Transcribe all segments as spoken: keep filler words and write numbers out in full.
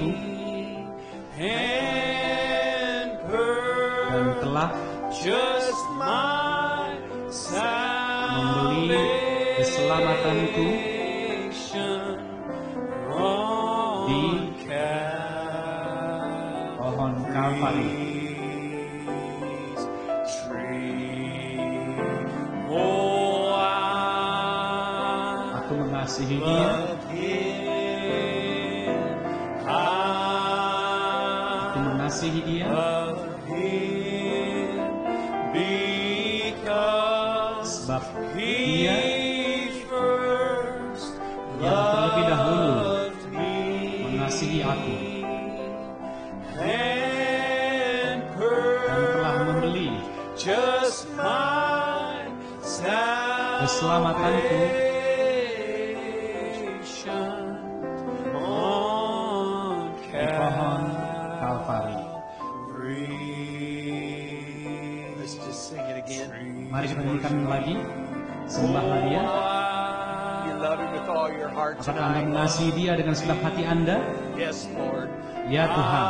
itu dan telah membeli keselamatanku di pohon Kalvari. Aku mengasihi Dia. Aku mengasihi Dia sebab Dia yang terlebih dahulu mengasihi aku dan telah membeli keselamatanku di pohon Kalvari. Mari kita nyanyikan lagi, sembahlah Dia. Apakah Anda mengasihi Dia dengan segenap hati Anda? Ya Tuhan.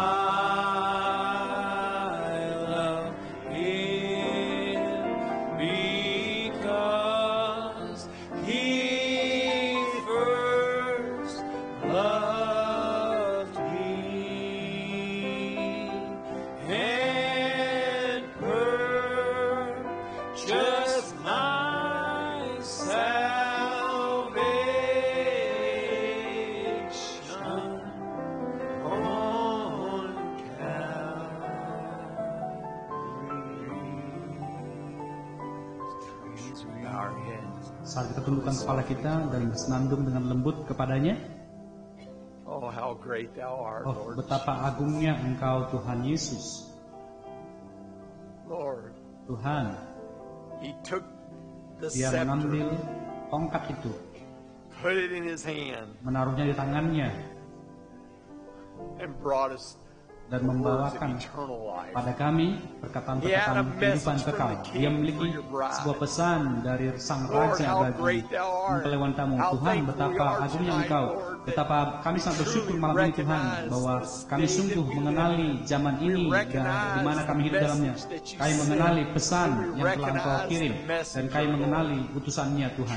Saat kita tundukkan kepala kita dan bersenandung dengan lembut kepadanya. Oh, how great Thou art, Oh, Lord. betapa agungnya Engkau Tuhan Yesus. Lord, Tuhan, He took the Dia scepter, mengambil tongkat itu, put it in His hand, menaruhnya di tangannya, and brought us dan the words of membawakan eternal life. pada kami perkataan-perkataan kehidupan kekal. Dia memiliki sebuah pesan dari Sang Raja bagi mempelai wanitamu. Tuhan, betapa agungnya Engkau. Betapa kami sangat bersyukur malam ini Tuhan, bahwa kami sungguh mengenali zaman ini dan di mana kami hidup dalamnya. Kami mengenali pesan yang telah Engkau kirim dan kami mengenali utusannya Tuhan.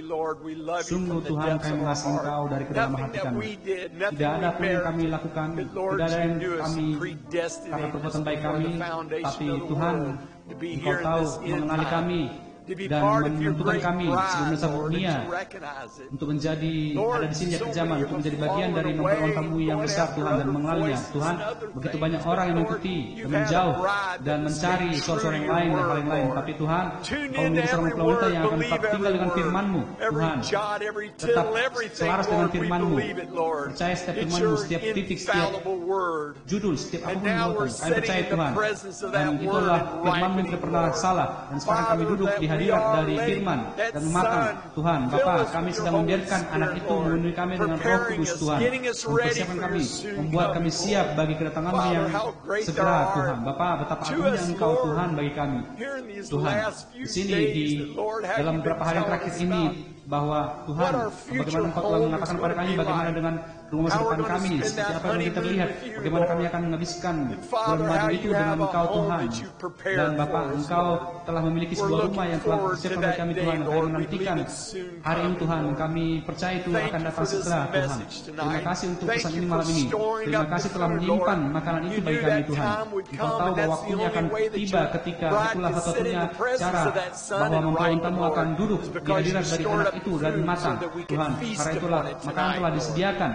Sungguh Tuhan, kami mengasihi Engkau dari kedalaman hati kami. Tidak ada pun yang kami lakukan, tidak ada yang kami karena perbuatan baik kami, tapi Tuhan, Engkau tahu mengenali kami dan menentukan kami sebelum dasar dunia untuk menjadi ada di sini sejak zaman, untuk menjadi bagian dari mempelai-wanitamu yang besar Tuhan dan mengenalnya. Tuhan, begitu banyak orang yang mengikuti dan menjauh dan mencari suara-suara yang lain dan hal yang lain, tapi Tuhan, Kau menjadi seorang mempelai-wanita yang akan tetap tinggal dengan firman-Mu. Tuhan, tetap selaras dengan firman-Mu, percaya setiap firman-Mu, setiap titik, setiap judul, setiap apapun yang Kau kami percaya Tuhan, dan itulah firman-Mu yang tidak pernah salah. Dan sekarang kami duduk di hadirat dari firman dan makan. Tuhan, Bapa, kami sedang membiarkan anak itu memenuhi kami dengan Roh Kudus Tuhan, mempersiapkan kami, membuat kami siap bagi kedatangan-Mu yang segera Tuhan. Bapa, betapa agungnya Engkau Tuhan bagi kami. Tuhan, di sini di dalam beberapa hari yang terakhir ini, bahwa Tuhan, bagaimana Engkau telah mengatakan kepada kami bagaimana dengan rumah masa depan kami, seperti apa yang kita lihat, bagaimana kami akan menghabiskan bulan madu itu dengan Engkau Tuhan. Dan Bapa, Engkau telah memiliki sebuah rumah yang telah dipersiapkan bagi kami Tuhan. Kami menantikan hari ini Tuhan, kami percaya itu akan datang segera Tuhan. Terima kasih untuk pesan ini malam ini. Terima kasih telah menyimpan makanan itu bagi kami Tuhan. Engkau tahu bahwa waktunya akan tiba ketika itulah satu-satunya cara bahwa mempelai-wanitamu akan duduk di hadirat dari anak itu dan matang Tuhan. Karena itulah makanan telah disediakan,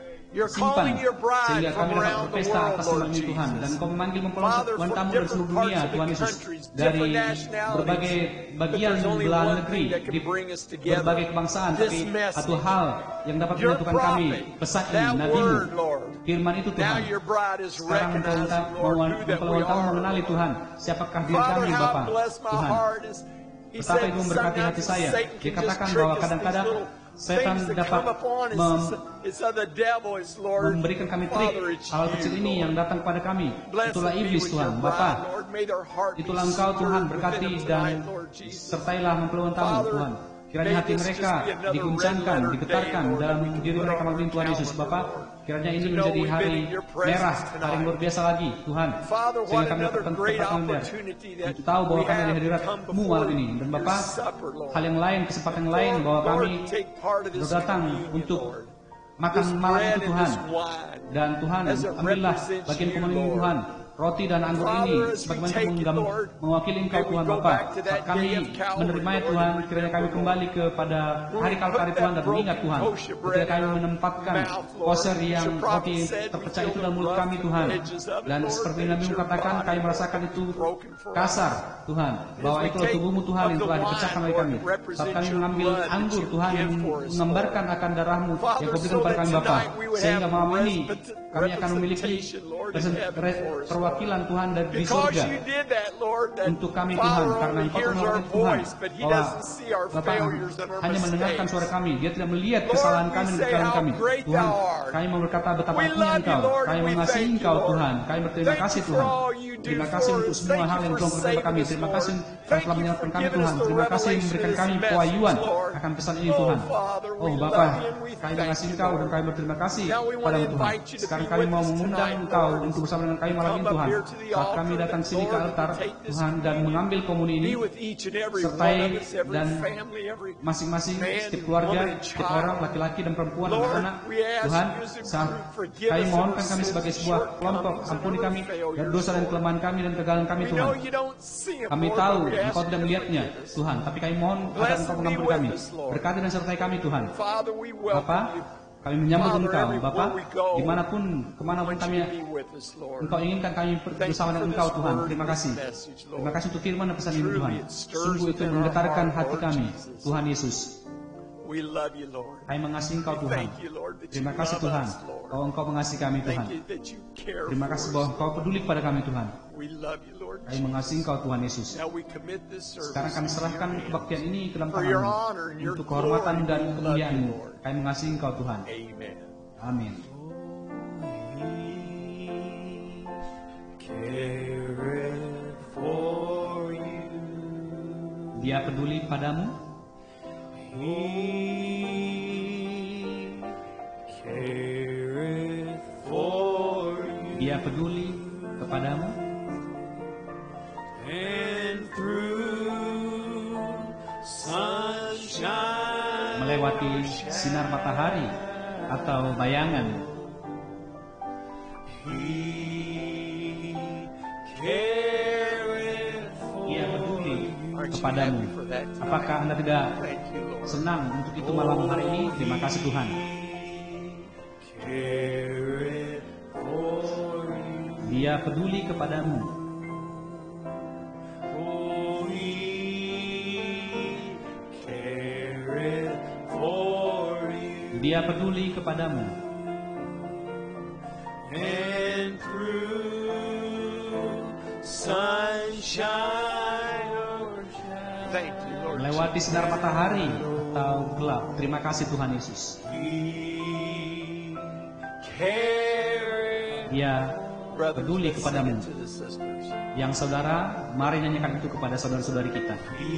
simpan, sehingga kami dapat berpesta atas nama ini Tuhan. Dan Kau memanggil mempelai-wanitamu dari seluruh dunia Tuhan Yesus, dari berbagai bagian belahan negeri, di berbagai kebangsaan, tapi satu hal yang dapat menyatukan kami, pesan ini, nabi-Mu, firman itu Tuhan. Sekarang mempelai-wanitamu mengenali Tuhan, siapakah diri kami Bapa Tuhan. Betapa itu memberkati hati saya. Dikatakan bahwa kadang-kadang setan dapat mem memberikan kami trik, hal kecil ini yang datang kepada kami. Itulah iblis Tuhan. Bapa, itulah Engkau Tuhan, berkati dan sertailah mempelai-wanitamu Tuhan. Kiranya hati mereka diguncangkan, digetarkan dalam diri mereka melalui Tuhan Yesus. Bapak, kiranya ini menjadi hari merah, hari yang luar biasa lagi, Tuhan. Sehingga kami dapat kesempatan untuk tahu bahwa kami ada hadirat-Mu malam ini. Dan Bapak, hal yang lain, kesempatan yang lain bahwa kami datang untuk makan malam itu Tuhan. Dan Tuhan, ambillah bagian komunion Tuhan. Roti dan anggur ini sebagaimana mewakili Engkau Tuhan Bapa. Saat kami menerimanya Tuhan, kiranya kami kembali kepada hari Kalvari Tuhan dan mengingat Tuhan. Ketika kami menempatkan poser yang roti terpecah itu dalam mulut kami Tuhan. Dan seperti Nabi katakan, kami merasakan itu kasar Tuhan. Bahwa itulah tubuh-Mu Tuhan yang telah dipecahkan oleh kami. Saat kami mengambil anggur Tuhan yang menggambarkan akan darah-Mu yang Kau berikan kepada kami Bapa. Sehingga malam ini kami akan memiliki perwakilan Tuhan dari di surga untuk kami Tuhan, karena Engkau melakukan Tuhan bahwa Bapa hanya mendengarkan suara kami, Dia tidak melihat kesalahan kami dan kesalahan kami. Tuhan, kami mau berkata betapa agung Engkau, kami mengasihi Engkau Tuhan, kami berterima kasih Tuhan. Terima kasih untuk semua hal yang Tuhan berikan kepada kami. Terima kasih karena telah menyelamatkan kami Tuhan. Terima kasih memberikan kami pewahyuan akan pesan ini Tuhan. Oh Bapa, kami mengasihi Engkau dan kami berterima kasih padamu Tuhan. Sekarang kami mau mengundang Engkau untuk bersama dengan kami malam ini Tuhan. Saat kami datang sini ke altar Tuhan dan mengambil komuni ini, sertai dan masing-masing setiap keluarga, setiap orang, laki-laki dan perempuan dan anak Tuhan, saat kami mohonkan kami sebagai sebuah kelompok, ampuni kami dan dosa dan kelemahan kami dan kegagalan kami Tuhan. Kami tahu Engkau tidak melihatnya Tuhan, tapi kami mohon agar Engkau mengampuni kami. Berkati dan sertai kami Tuhan. Bapa, kami menyambut Engkau, Bapa, dimanapun, kemanapun kami, Engkau inginkan kami bersama dengan Engkau, Tuhan. Terima kasih. Terima kasih untuk firman dan pesan ini, Tuhan. Sungguh itu menggetarkan hati kami, Tuhan Yesus. Kami mengasihi Engkau, Tuhan. Terima kasih, Tuhan, bahwa Engkau mengasihi kami, Tuhan. Terima kasih bahwa Engkau peduli kepada kami, Tuhan. Kami mengasihi Engkau, Tuhan Yesus. Sekarang kami serahkan kebaktian ini ke dalam tangan-Mu untuk kehormatan dan kemuliaan-Mu. Kami mengasihi Engkau, Tuhan. Amin. Dia peduli padamu. Dia peduli kepadamu. Melewati sinar matahari atau bayangan, Dia peduli kepadamu. Apakah Anda tidak senang untuk itu malam hari ini? Terima kasih Tuhan. Dia peduli kepadamu. Dia peduli kepadamu. Melewati sinar matahari atau gelap. Terima kasih Tuhan Yesus. Dia peduli kepadamu. Yang saudara, mari nyanyikan itu kepada saudara-saudari kita.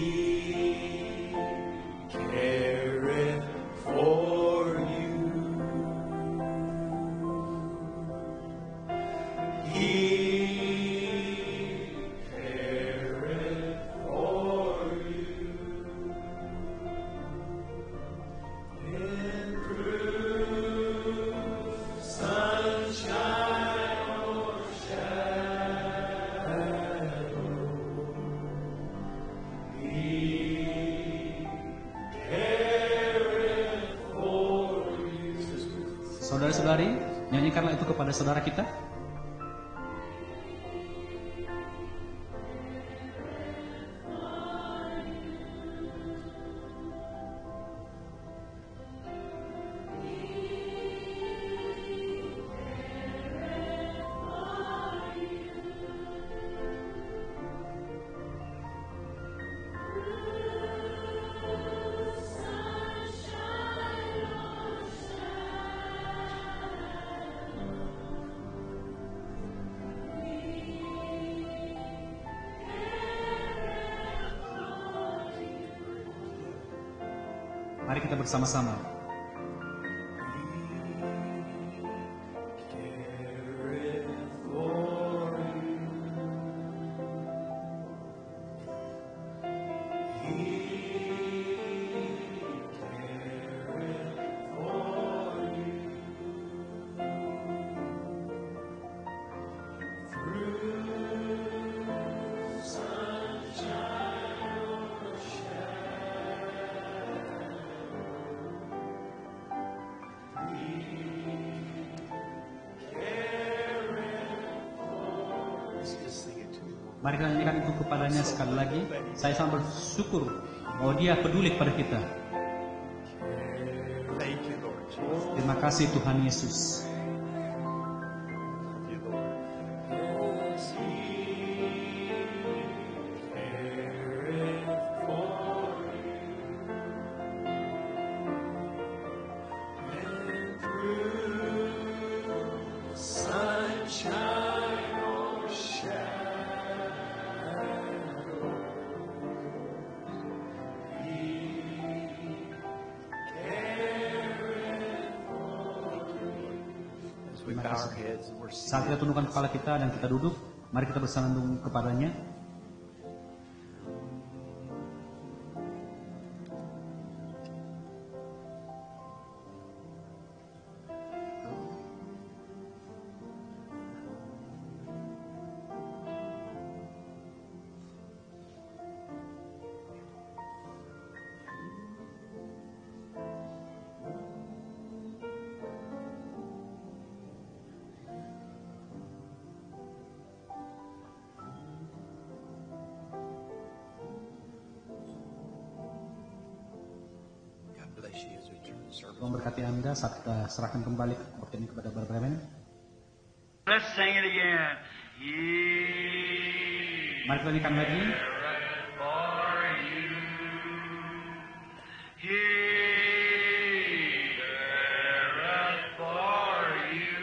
Saudara-saudari, nyanyikanlah itu kepada saudara kita. Mari kita bersama-sama. Mari kita nyanyikan itu kepadanya sekali lagi. Saya sangat bersyukur bahwa Dia peduli kepada kita. Terima kasih Tuhan Yesus. Saat kita tundukkan kepala kita dan kita duduk, mari kita bersandung kepadanya. Tuhan berkati Anda saat kita serahkan kembali waktu ini kepada Brother Bremen. Let's sing it again. Mari kita nyanyikan lagi. For you. He careth for you.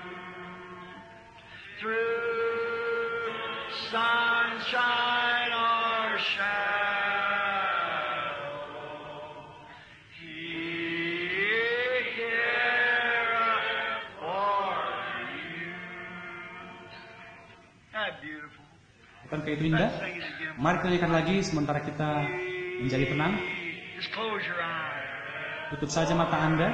Through sunshine or shadow. Bukankah itu indah? Mari kita nyanyikan lagi sementara kita menjadi tenang. Tutup saja mata Anda.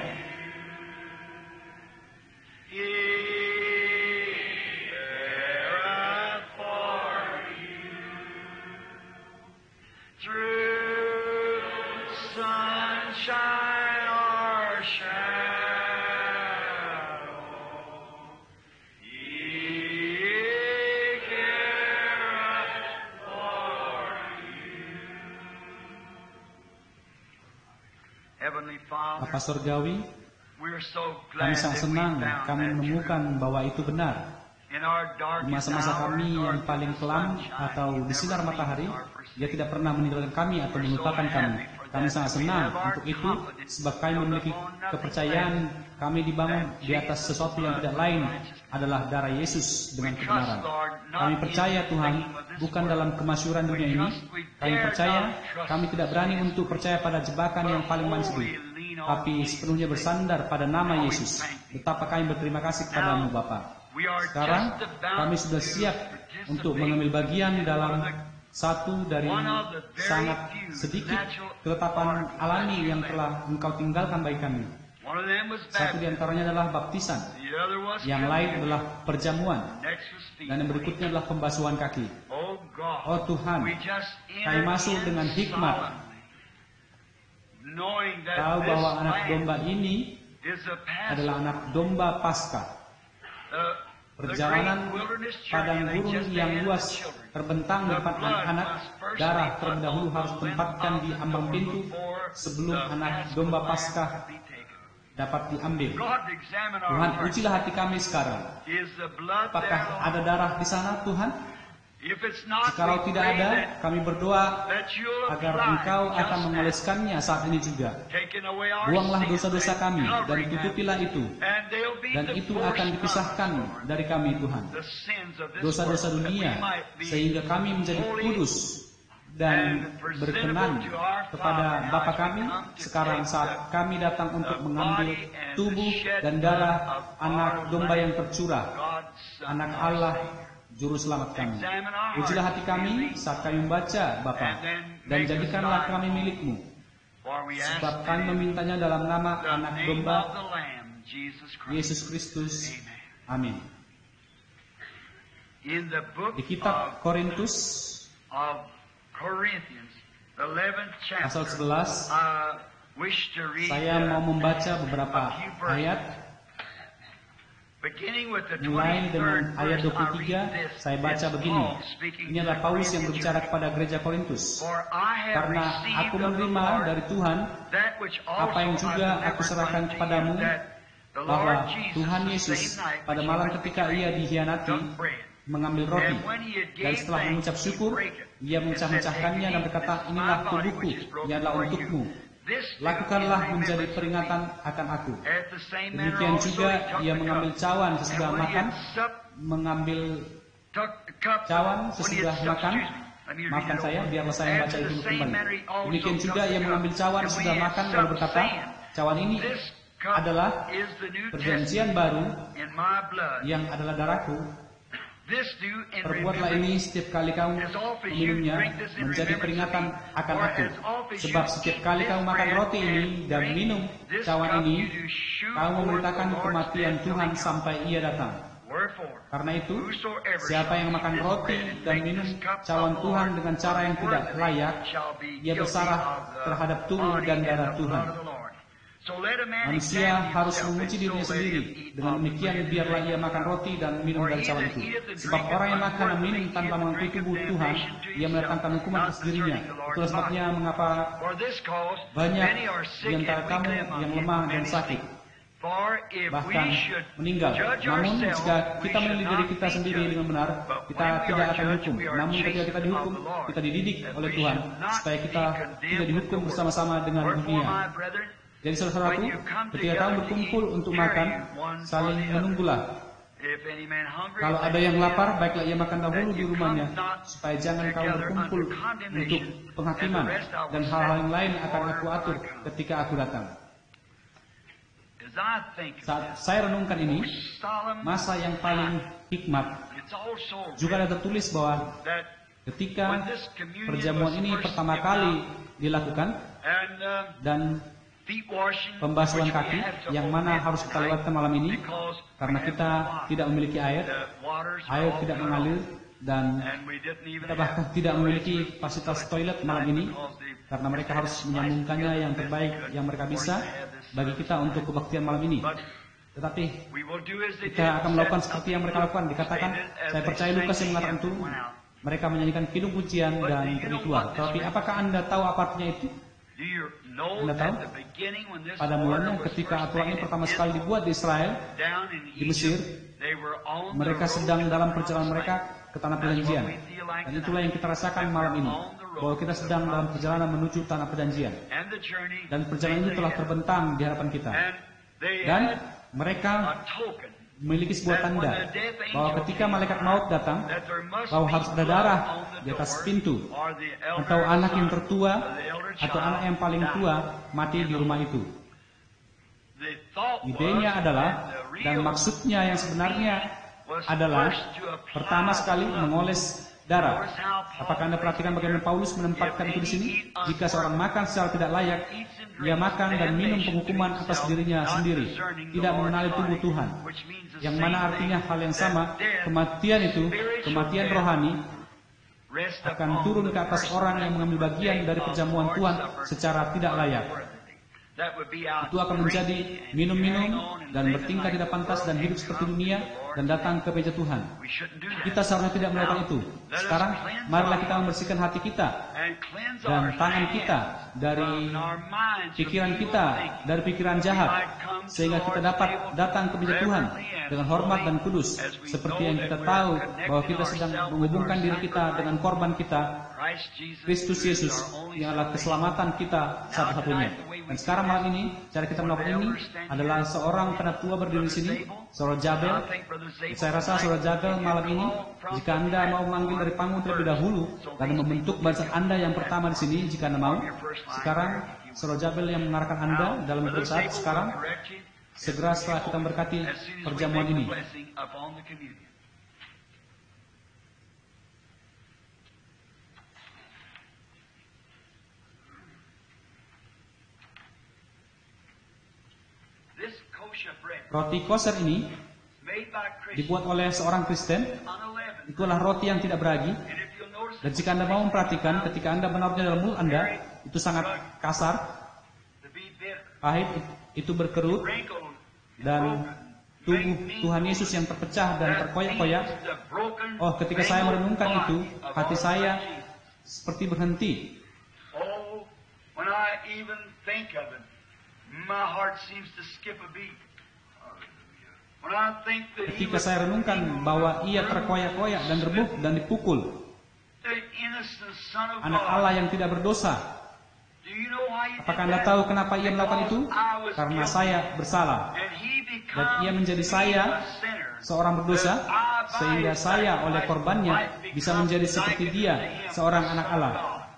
Bapa Surgawi, kami sangat senang kami menemukan bahwa itu benar. Di masa-masa kami yang paling kelam atau di sinar matahari, Dia tidak pernah meninggalkan kami atau melupakan kami. Kami sangat senang untuk itu, sebab kami memiliki kepercayaan kami dibangun di atas sesuatu yang tidak lain adalah darah Yesus dengan kebenaran. Kami percaya Tuhan, bukan dalam kemasyhuran dunia ini. Kami percaya, kami tidak berani untuk percaya pada jebakan yang paling manis itu, tapi sepenuhnya bersandar pada nama Yesus. Betapa kami berterima kasih kepadamu Bapa. Sekarang kami sudah siap untuk mengambil bagian dalam satu dari sangat sedikit ketetapan alami yang telah Engkau tinggalkan bagi kami. Satu di antaranya adalah baptisan, yang lain adalah perjamuan, dan yang berikutnya adalah pembasuhan kaki. Oh Tuhan, kami masuk dengan hikmat, tahu bahwa anak domba ini adalah anak domba Paskah. Perjalanan padang gurun yang luas terbentang di depan anak-anak, darah terlebih dahulu harus ditempatkan di ambang pintu sebelum anak domba Paskah dapat diambil. Tuhan, ujilah hati kami sekarang. Apakah ada darah di sana, Tuhan? Jikalau tidak ada, kami berdoa agar Engkau akan mengoleskannya saat ini juga. Buanglah dosa-dosa kami dan tutupilah itu, dan itu akan dipisahkan dari kami, Tuhan, dosa-dosa dunia, sehingga kami menjadi kudus dan berkenan kepada Bapa kami sekarang saat kami datang untuk mengambil tubuh dan darah anak domba yang tercurah, anak Allah Juru Selamat kami. Ujilah hati kami saat kami membaca, Bapa, dan jadikanlah kami milik-Mu. Sebab kami memintanya dalam nama anak domba, Yesus Kristus. Amin. Di kitab Korintus, pasal sebelas, saya mau membaca beberapa ayat. Mulai dengan ayat dua puluh tiga, saya baca begini. Ini adalah Paulus yang berbicara kepada gereja Korintus. Karena aku menerima dari Tuhan apa yang juga aku serahkan kepadamu, bahwa Tuhan Yesus pada malam ketika ia dikhianati mengambil roti, dan setelah mengucap syukur, ia memecah-mecahkannya dan berkata, inilah tubuhku yang adalah untukmu. Lakukanlah menjadi peringatan akan aku. Demikian juga ia mengambil cawan sesudah makan, mengambil cawan sesudah makan. Maafkan saya, biarlah saya membaca itu kembali. Demikian juga ia mengambil cawan sesudah makan lalu berkata, cawan ini adalah perjanjian baru yang adalah darahku. Perbuatlah ini setiap kali kamu meminumnya menjadi peringatan akan aku. Sebab setiap kali kamu makan roti ini dan minum cawan ini, kamu memberitakan kematian Tuhan sampai ia datang. Karena itu, siapa yang makan roti dan minum cawan Tuhan dengan cara yang tidak layak, ia bersalah terhadap tubuh dan darah Tuhan. Manusia harus menguji dirinya sendiri. Dengan demikian biarlah ia makan roti dan minum dari cawan itu. Sebab orang yang makan dan minum tanpa mengakui tubuh Tuhan, ia mendatangkan hukuman atas dirinya. Itulah sebabnya mengapa banyak di antara kamu yang lemah dan sakit, bahkan meninggal. Namun jika kita menilai diri kita sendiri dengan benar, kita tidak akan dihukum. Namun ketika kita dihukum, kita dididik oleh Tuhan supaya kita tidak dihukum bersama-sama dengan dunia. Jadi saudara-saudaraku, ketika kamu berkumpul untuk makan, saling menunggulah. Kalau ada yang lapar, baiklah ia makan dahulu di rumahnya, supaya jangan kamu berkumpul untuk penghakiman, dan hal-hal yang lain akan aku atur ketika aku datang. Saat saya renungkan ini, masa yang paling hikmat, juga ada tertulis bahwa ketika perjamuan ini pertama kali dilakukan, dan pembasuhan kaki yang mana harus kita lewatkan malam ini, karena kita tidak memiliki air, air tidak mengalir, dan kita bahkan tidak memiliki fasilitas toilet malam ini, karena mereka harus menyambungkannya yang terbaik yang mereka bisa bagi kita untuk kebaktian malam ini. Tetapi kita akan melakukan seperti yang mereka lakukan. Dikatakan, saya percaya Lukas yang mengatakan itu, mereka menyanyikan kidung pujian dan pergi keluar. Tetapi apakah Anda tahu apa artinya itu? Anda tahu? Pada mulanya ketika aturan ini pertama sekali dibuat di Israel, di Mesir, mereka sedang dalam perjalanan mereka ke tanah perjanjian. Dan itulah yang kita rasakan malam ini, bahwa kita sedang dalam perjalanan menuju tanah perjanjian. Dan perjalanan itu telah terbentang di hadapan kita. Dan mereka memiliki sebuah tanda bahwa ketika malaikat maut datang, bahwa harus ada darah di atas pintu, atau anak yang tertua atau anak yang paling tua mati di rumah itu. Idenya adalah, dan maksudnya yang sebenarnya adalah, pertama sekali mengoles darah. Apakah Anda perhatikan bagaimana Paulus menempatkan itu di sini? Jika seorang makan secara tidak layak, ia makan dan minum penghukuman atas dirinya sendiri, tidak mengenali tubuh Tuhan. Yang mana artinya hal yang sama, kematian itu, kematian rohani, akan turun ke atas orang yang mengambil bagian dari perjamuan Tuhan secara tidak layak. Itu akan menjadi minum-minum dan bertingkah tidak pantas dan hidup seperti dunia dan datang ke meja Tuhan. Kita seharusnya tidak melakukan itu. Sekarang, marilah kita membersihkan hati kita dan tangan kita dari pikiran kita, dari pikiran jahat, sehingga kita dapat datang ke meja Tuhan dengan hormat dan kudus, seperti yang kita tahu bahwa kita sedang menghubungkan diri kita dengan korban kita, Kristus Yesus, yang adalah keselamatan kita satu-satunya. Dan Dan sekarang malam ini, cara kita melakukan ini adalah seorang penatua berdiri di sini, Saudara Jabel. Saya rasa Saudara Jabel malam ini, jika Anda mau memanggil dari panggung terlebih dahulu dan membentuk barisan Anda yang pertama di sini, jika Anda mau. Sekarang Saudara Jabel yang mengarahkan Anda dalam beberapa saat sekarang, segera setelah kita berkati perjamuan ini. Roti kosher ini dibuat oleh seorang Kristen. Itulah roti yang tidak beragi. Dan jika Anda mau memperhatikan, ketika Anda menaruhnya dalam mulut Anda, itu sangat kasar, pahit, itu berkerut, dan tubuh Tuhan Yesus yang terpecah dan terkoyak-koyak. Oh, ketika saya merenungkan itu, hati saya seperti berhenti. Ketika saya renungkan bahwa ia terkoyak-koyak dan remuk dan dipukul, anak Allah yang tidak berdosa. Apakah Anda tahu kenapa ia melakukan itu? Karena saya bersalah. Dan ia menjadi saya, seorang berdosa, sehingga saya oleh korbannya bisa menjadi seperti dia, seorang anak Allah.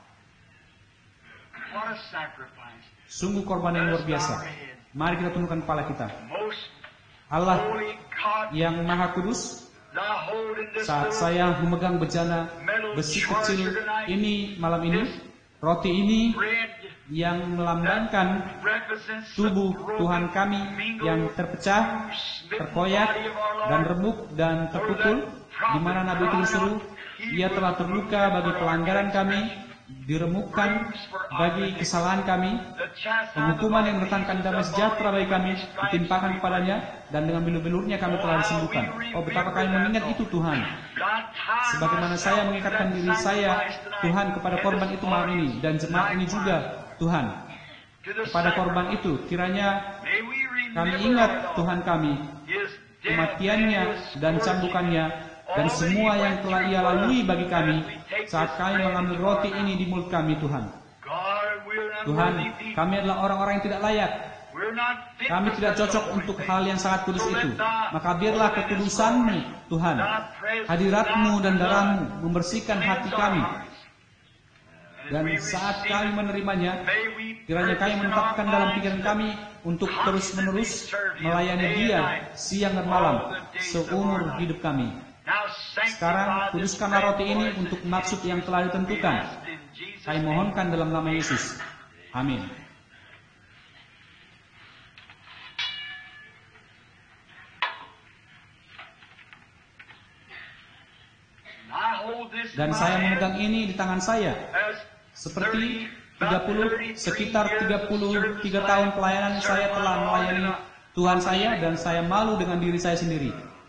Sungguh korban yang luar biasa. Mari kita tundukkan kepala kita. Allah yang Maha Kudus, saat saya memegang bejana besi kecil ini malam ini, roti ini yang melambangkan tubuh Tuhan kami yang terpecah, terkoyak, dan remuk dan terpukul, di mana Nabi itu disuruh, ia telah terluka bagi pelanggaran kami, diremukkan bagi kesalahan kami, penghukuman yang mendatangkan damai sejahtera bagi kami ditimpakan kepadanya, dan dengan bilur-bilurnya kami telah disembuhkan. Oh, betapa kami mengingat itu Tuhan. Sebagaimana saya mengikatkan diri saya, Tuhan, kepada korban itu malam ini, dan jemaat ini juga, Tuhan, kepada korban itu, kiranya kami ingat Tuhan kami, kematiannya dan cambukannya, dan semua yang telah ia lalui bagi kami saat kami mengambil roti ini di mulut kami, Tuhan. Tuhan, kami adalah orang-orang yang tidak layak. Kami tidak cocok untuk hal yang sangat kudus itu. Maka biarlah kekudusan-Mu, Tuhan, hadirat-Mu dan darah-Mu membersihkan hati kami. Dan saat kami menerimanya, kiranya kami menetapkan dalam pikiran kami untuk terus-menerus melayani Dia siang dan malam seumur hidup kami. Sekarang kuduskanlah roti ini untuk maksud yang telah ditentukan. Kami mohonkan dalam nama Yesus. Amin. Dan saya memegang ini di tangan saya seperti tiga puluh, sekitar tiga puluh tiga tahun pelayanan saya telah melayani Tuhan saya, dan saya malu dengan diri saya sendiri.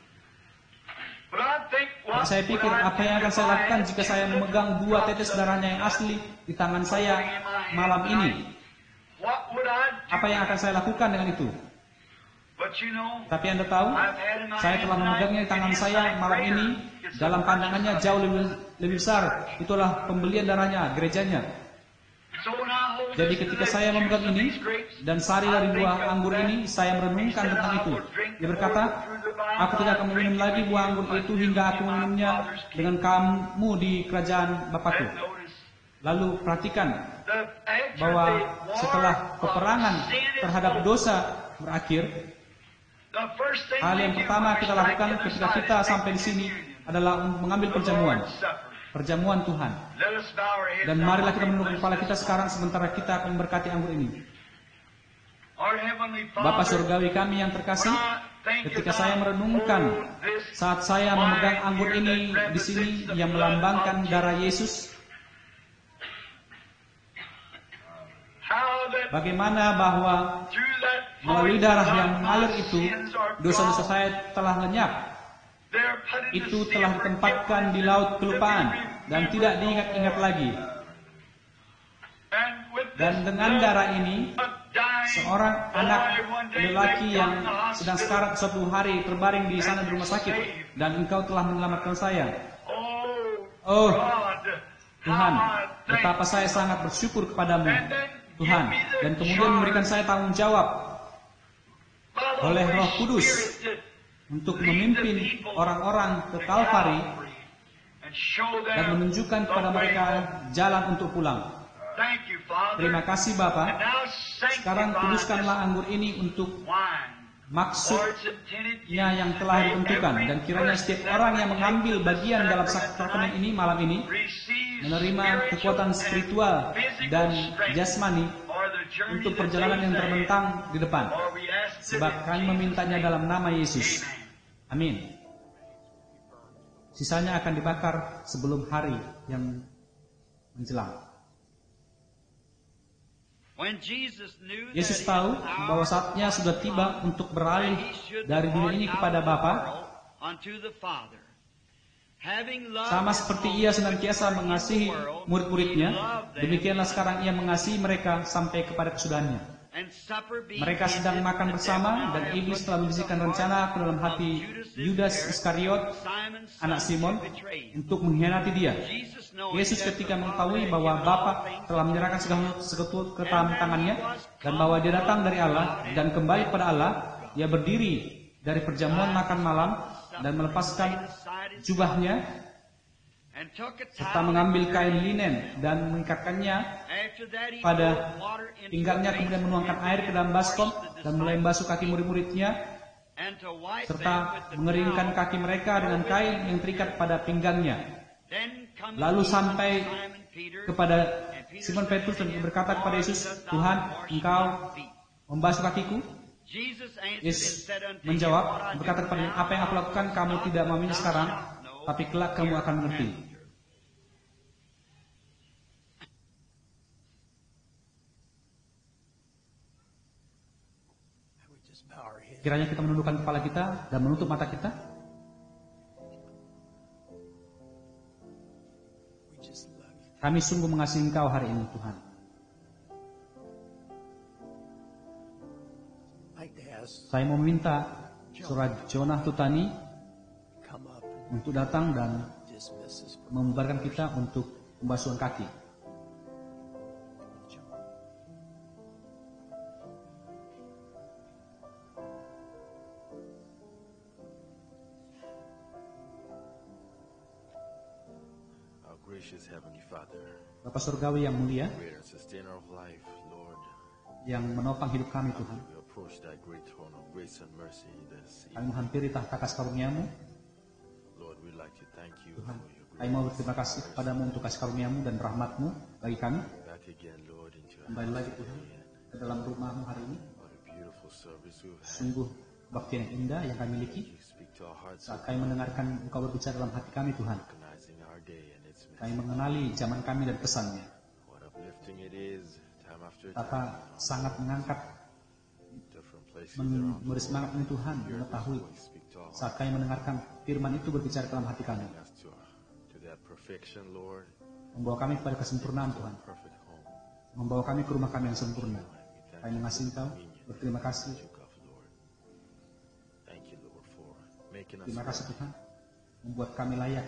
Dan saya pikir apa yang akan saya lakukan jika saya memegang dua tetes darahnya yang asli di tangan saya malam ini? Apa yang akan saya lakukan dengan itu? Tapi Anda tahu, saya telah memegangnya di tangan saya malam ini. Dalam pandangannya jauh lebih, lebih besar. Itulah pembelian darahnya, gerejanya. Jadi ketika saya memegang ini dan sari dari buah anggur ini, saya merenungkan tentang itu. Dia berkata, aku tidak akan meminum lagi buah anggur itu hingga aku meminumnya dengan kamu di kerajaan Bapakku. Lalu perhatikan bahwa setelah peperangan terhadap dosa berakhir, hal yang pertama kita lakukan ketika kita sampai di sini adalah mengambil perjamuan, perjamuan Tuhan. Dan marilah kita menundukkan kepala kita sekarang sementara kita akan memberkati anggur ini. Bapa surgawi kami yang terkasih, ketika saya merenungkan saat saya memegang anggur ini di sini yang melambangkan darah Yesus, bagaimana bahwa melalui darah yang mengalir itu, dosa-dosa saya telah lenyap. Itu telah ditempatkan di laut kelupaan dan tidak diingat-ingat lagi. Dan dengan darah ini, seorang anak lelaki yang sedang sekarat suatu hari terbaring di sana di rumah sakit, dan Engkau telah menyelamatkan saya. Oh Tuhan, betapa saya sangat bersyukur kepadamu. Tuhan, dan kemudian memberikan saya tanggung jawab oleh Roh Kudus untuk memimpin orang-orang ke Kalvari dan menunjukkan kepada mereka jalan untuk pulang. Terima kasih Bapa. Sekarang kuduskanlah anggur ini untuk maksudnya yang telah ditentukan, dan kiranya setiap orang yang mengambil bagian dalam sakramen ini malam ini menerima kekuatan spiritual dan jasmani untuk perjalanan yang terbentang di depan, sebab kami memintanya dalam nama Yesus. Amin. Sisanya akan dibakar sebelum hari yang menjelang. Yesus tahu bahwa saatnya sudah tiba untuk beralih dari dunia ini kepada Bapa. Sama seperti ia senantiasa mengasihi murid-muridnya, demikianlah sekarang ia mengasihi mereka sampai kepada kesudahannya. Mereka sedang makan bersama, dan iblis telah membisikkan rencana ke dalam hati Yudas Iskariot, anak Simon, untuk mengkhianati dia. Yesus ketika mengetahui bahwa Bapa telah menyerahkan segala sesuatu ke dalam tangannya, dan bahwa dia datang dari Allah dan kembali pada Allah, ia berdiri dari perjamuan makan malam dan melepaskan jubahnya serta mengambil kain linen dan mengikatkannya pada pinggangnya, kemudian menuangkan air ke dalam baskom dan mulai membasuh kaki murid-muridnya serta mengeringkan kaki mereka dengan kain yang terikat pada pinggangnya. Lalu sampai kepada Simon Petrus dan berkata kepada Yesus, "Tuhan, Engkau membasuh kakiku?" Yesus menjawab, berkata kepadanya, "Apa yang aku lakukan kamu tidak memahami sekarang, tapi kelak kamu akan mengerti." Kiranya kita menundukkan kepala kita dan menutup mata kita. Kami sungguh mengasihi Engkau hari ini, Tuhan. Saya mau meminta Saudara Jonah Tutani untuk datang dan membubarkan kita untuk pembasuhan kaki. Bapa Surgawi yang mulia, yang menopang hidup kami, Tuhan, kami menghampiri tahta kasih karunia-Mu. Tuhan, kami mau berterima kasih kepadamu untuk kasih karunia-Mu dan rahmat-Mu bagi kami. Kembali lagi Tuhan ke dalam rumah-Mu hari ini. Sungguh bakti yang indah yang kami miliki saat kami mendengarkan Engkau berbicara dalam hati kami, Tuhan. Kami mengenali zaman kami dan pesannya. Betapa sangat mengangkat, memberi semangat ini Tuhan, mengetahui saat kami mendengarkan firman itu berbicara dalam hati kami, membawa kami kepada kesempurnaan, Tuhan, membawa kami ke rumah kami yang sempurna. Kami mengasihi Engkau, berterima kasih. Terima kasih Tuhan, membuat kami layak.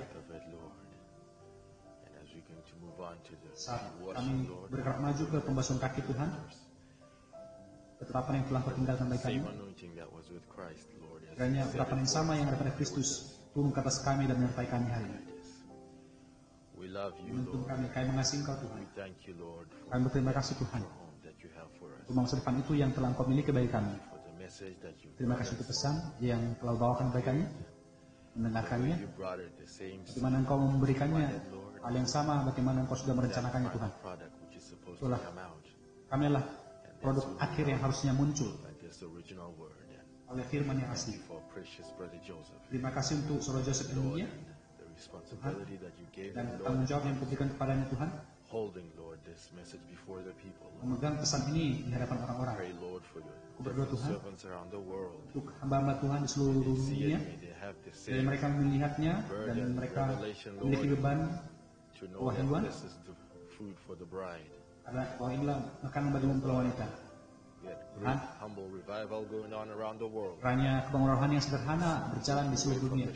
Saat kami bergerak maju ke pembasuhan kaki, Tuhan, ketetapan yang telah Kau tinggalkan bagi kami, kiranya ketetapan yang sama yang ada pada Kristus turun ke atas kami dan menyertai kami hari ini. Menuntun kami, kami mengasihi Engkau, Tuhan. Kami berterima kasih Tuhan untuk masa depan itu yang telah Engkau miliki bagi kami. Terima kasih untuk pesan yang telah bawakan bagi kami, mendengarkannya, bagaimana Engkau memberikannya hal yang sama, bagaimana Engkau sudah merencanakannya, Tuhan. Itulah, kami adalah produk akhir yang harusnya muncul oleh firman yang asli. Terima kasih untuk Saudara Joseph yang mulia, Tuhan, dan tanggung jawab yang diberikan kepadanya, Tuhan, memegang pesan ini di hadapan orang-orang. Aku berdoa Tuhan untuk hamba-hamba Tuhan di seluruh dunia, dan mereka melihatnya dan mereka memiliki beban kewahyuan, karena bahwa inilah makanan bagi mempelai wanita. Tuhan, kiranya kebangunan rohani yang sederhana berjalan di seluruh dunia,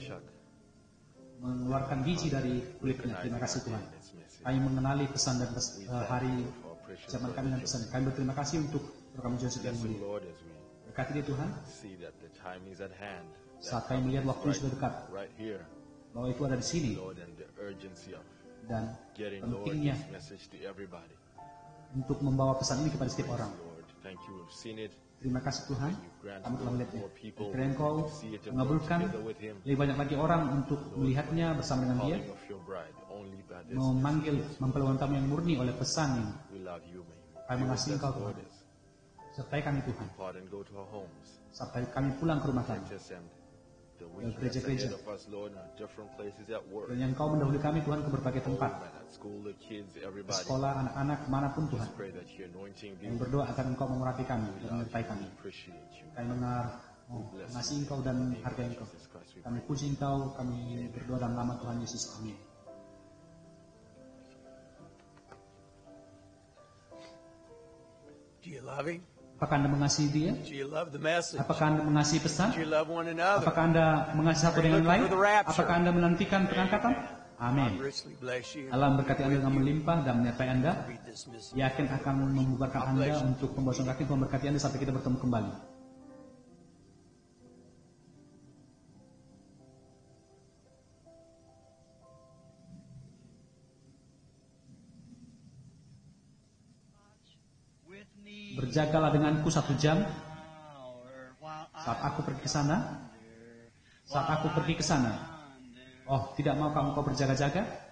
mengeluarkan biji dari kulitnya. Terima kasih Tuhan. Kami mengenali pesan dan pes, uh, hari precious zaman Lord, kami dan pesan. Kami berterima kasih untuk program Joseph yang bless him, mulia. Lord, as we Berkati dia Tuhan, see that the time is at hand. saat That kami melihat time waktu is sudah dekat, right, right here, bahwa itu ada di sini, Lord, and the urgency of dan getting, Lord, pentingnya this message to everybody. untuk membawa pesan ini kepada setiap orang. Lord, thank you. We've seen it. Terima kasih Tuhan, kami telah melihatnya. Kiranya Engkau See it and work mengabulkan together with him. lebih banyak lagi orang untuk melihatnya bersama dengan dia, Calling of your bride only by this. memanggil mempelai tamu yang murni oleh pesan ini. We love you, may you Kami be with mengasihi us, Engkau Lord, Tuhan. as Sertai kami Tuhan, we part and go to our homes. sampai kami pulang ke rumah kami. Protect us and the Ke week that's gereja-gereja. ahead of us, Lord, in different places at work, Dan yang Engkau mendahului kami Tuhan ke berbagai home, tempat, and at school, the kids, ke everybody. sekolah, anak-anak, kemanapun Tuhan. Pray that your anointing be Kami with berdoa agar Engkau memurapi kami dan us. menyertai kami. We appreciate you. Kami mengar, oh, mengasihi Engkau dan hargai Engkau. Jesus Christ, we Kami puji Engkau, kami berdoa dalam nama Tuhan Yesus. Amin. Do you love him? Apakah Anda mengasihi dia? Do you love the message? Apakah Anda mengasihi pesan? Do you love one another? Apakah Anda mengasihi satu dengan yang lain? Apakah Anda menantikan pengangkatan? Amin. Richly bless you. Allah memberkati Anda dengan melimpah dan menyertai Anda. Read this message. Yakin akan membubarkan Anda untuk pembahasan kaki, memberkati Anda sampai kita bertemu kembali. with me Berjagalah denganku satu jam hour while saat I aku pergi ke sana. Saat aku pergi ke sana. Oh, tidak maukah engkau berjaga-jaga?